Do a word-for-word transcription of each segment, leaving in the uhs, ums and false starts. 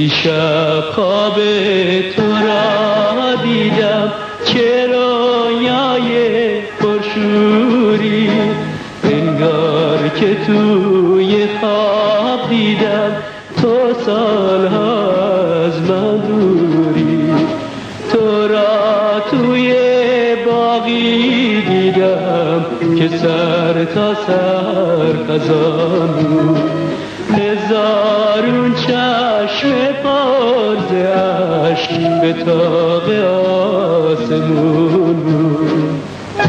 دیشب خواب تو را دیدم، چه رویای پرشوری، انگار که توی خواب دیدم تو سالها از من دوری. تو را توی باغی دیدم که سر تا سر خزان بود، هزارون چشم پر ز اشک به طاق آسمون بود.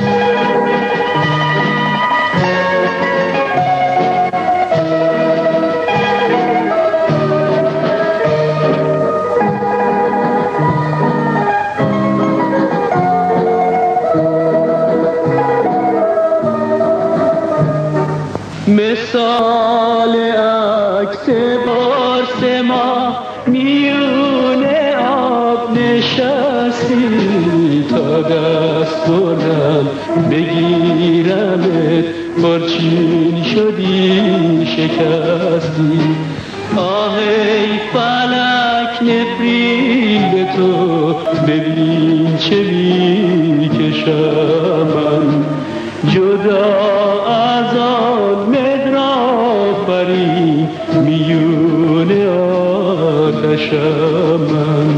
مثال عکس بارس ما میون آب نشستی، تا دست بردم بگیرمت پرچین شدی شکستی. آه ای فلک نفرین به تو، ببین چه میکشم من، جدا از آن مهر آفرین میون آتشم من.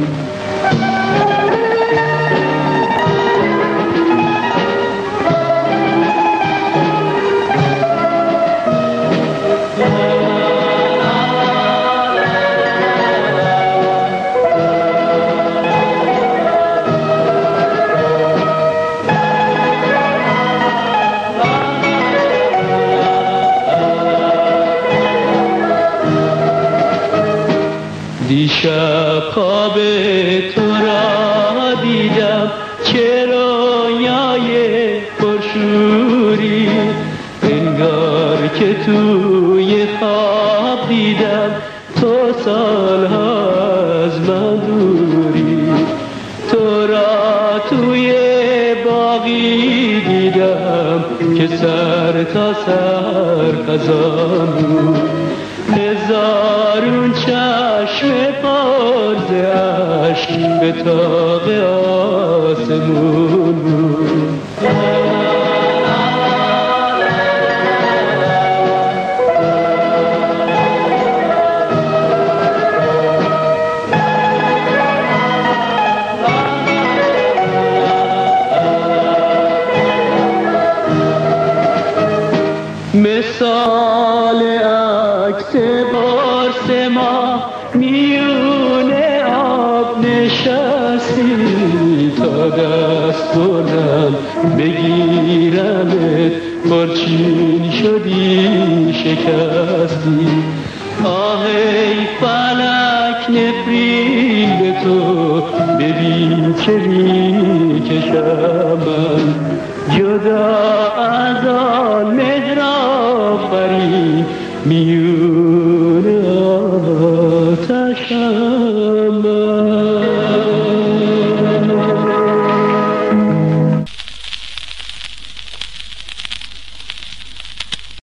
دیشب خواب تو را دیدم، چه رویای پرشوری، انگار که توی خواب دیدم تو سالها از من دوری. تو را توی باغی دیدم که سر تا سر خزان بود، هزارون چشم پر ز اشک به طاق آسمون بود. مثال عکس بارس ما میون آب نشستی، تا دست بردم بگیرمت پرچین شدی شکستی. آه ای فلک نفرین به تو، ببین چه میکشم من، جدا از آن مهر آفرین میون آتشم من.